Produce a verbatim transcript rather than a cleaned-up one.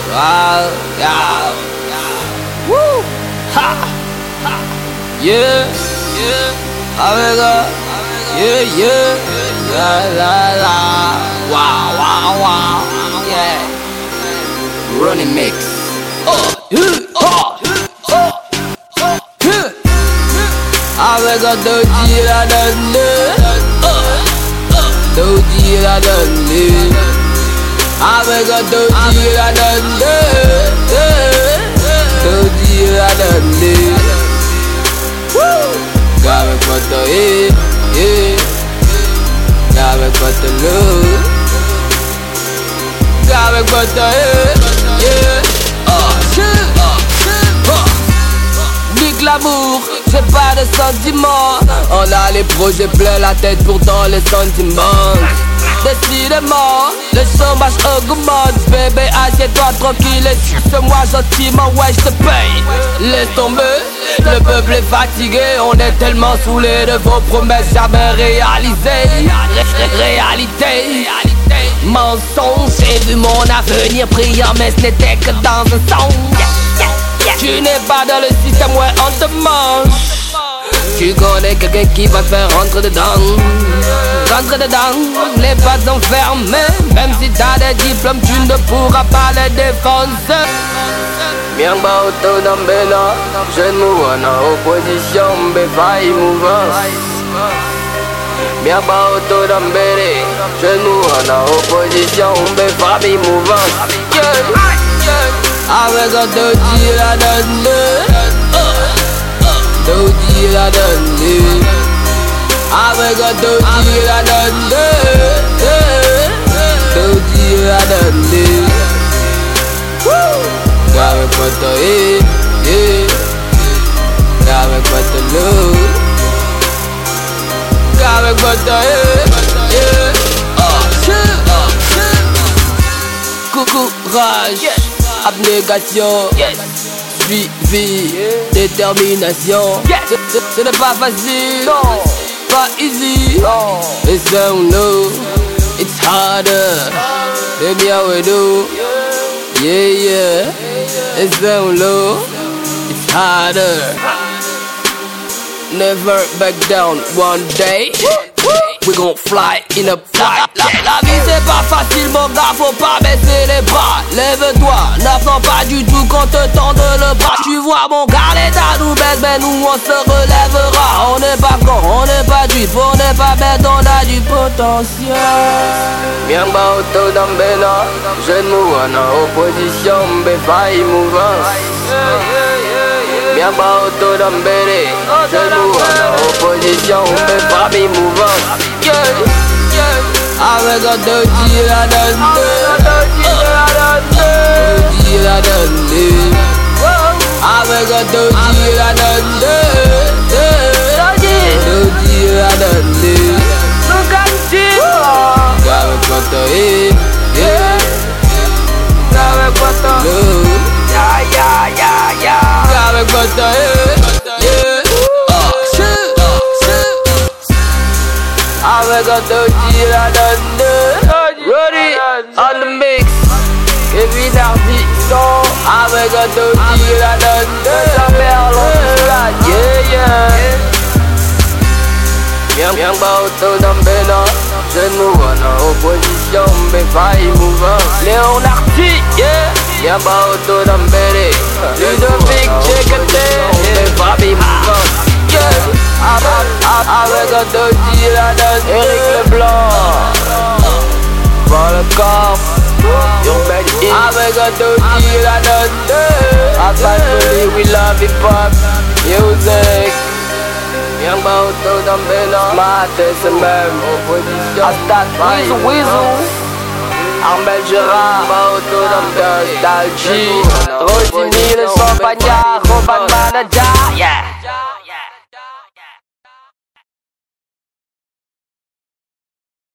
Ah, yeah. Woo. Ha. Ha. Yeah. Yeah. Avec yeah, yeah. La la la. Wow, wow, wow. Yeah. Running mix. Oh, yeah. Oh. Avec un doji la donne, doji la donne. Avec un doji la donne, doji la donne. Avec votre yeah, yeah. Avec votre love, avec votre yeah, yeah. Nique l'amour, j'ai pas de sentiments. On a les projets plein la tête, pourtant les sentiments. Décidément, le chômage augmente. Bébé, assieds-toi tranquille et suce-moi gentiment, ouais j'te paye. Laisse tomber, le peuple est fatigué. On est tellement saoulé de vos promesses jamais réalisées. Ré Réalité, mensonge. J'ai vu mon avenir brillant, mais ce n'était que dans un songe. Tu n'es pas dans le système, ouais on te mange. Tu connais quelqu'un qui va te faire rentrer dedans. Rentrer dedans, les pattes sont fermées. Même si t'as des diplômes, tu ne pourras pas les défoncer. Miamba autonambela, jeune mouvana, opposition, béfaille mouvance. Miamba autonambele, jeune mouvana, opposition, béfaille mouvance. Avec un doji la donne, doji la donne. Avec un doji la donne, doji la donne. Avec votre yeah, yeah. Avec votre love, avec votre yeah, yeah. Coucou rage, abnégation, suivi, détermination. Ce n'est pas facile, pas easy. It's down low, it's harder. Baby, how we do? Yeah, yeah. It's down low, it's harder. Never back down one day. We gon' fly in a flight. La, la vie c'est pas facile mon gars, faut pas baisser les bras. Lève-toi, n'attends pas du tout qu'on te tende le bras. Tu vois mon gars, l'état nous baisse, mais nous on se relèvera. On n'est pas con, on n'est pas dupe, on n'est pas bête, on a du potentiel. Miamba autonambela, jeune mouvana, opposition, béfaille mouvance. Miamba autonambele, jeune mouvana, opposition, béfaille mouvance. Yeah, yeah. Avec un doji la donne, doji la donne. Avec un doji la donne, doji la donne. Avec votre yeah, yeah. Avec votre love, yeah, yeah, yeah, yeah. Avec votre yeah, yeah. Avec un doji la donne, Roddy on the mix, Kevin Hardy son. Avec un doji la donne, sa mère l'on yeah, yeah. Miamba autonambela, jeune mouvana, opposition, béfaille mouvance. Léon Arti, yeah. Miamba autonambele, Ludovic, Jekete, béfaille mouvance. Avec un doji la donne, Eric Leblanc, pour le corps, Urban Inc. Avec un doji la donne, Abandonné, we love hip hop, music. Miamba autonambela, Smart S M M, opposition, Attack, Weasel, Weasel, Armel Gérard, Miamba autonambela, Nostalgie, Rosini, le champagnard, Robin Manager, yeah.